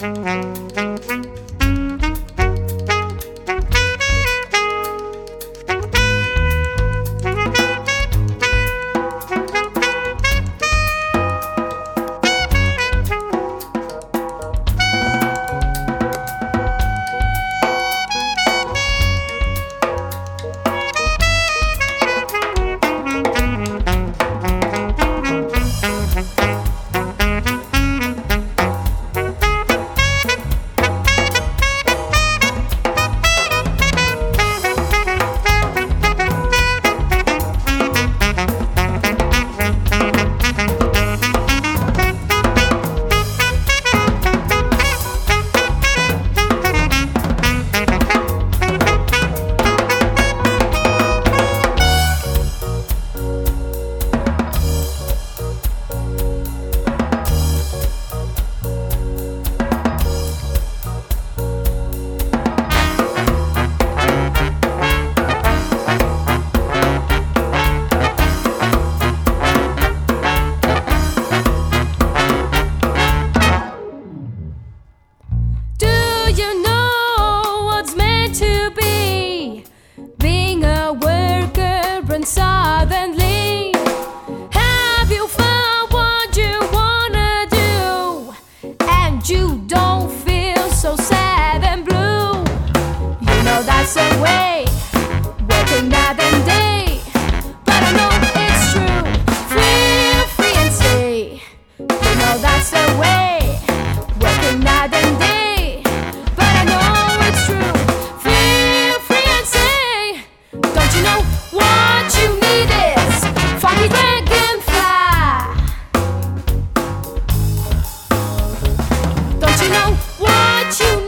Suddenly, have you found what you wanna do? And you don't feel so sad and blue. You know that's the way, working night and day. But I know it's true, feel free and say. You know that's the way, working night and day. But I know it's true, feel free and say. Don't you know what you need is funky dragonfly? Don't you know what you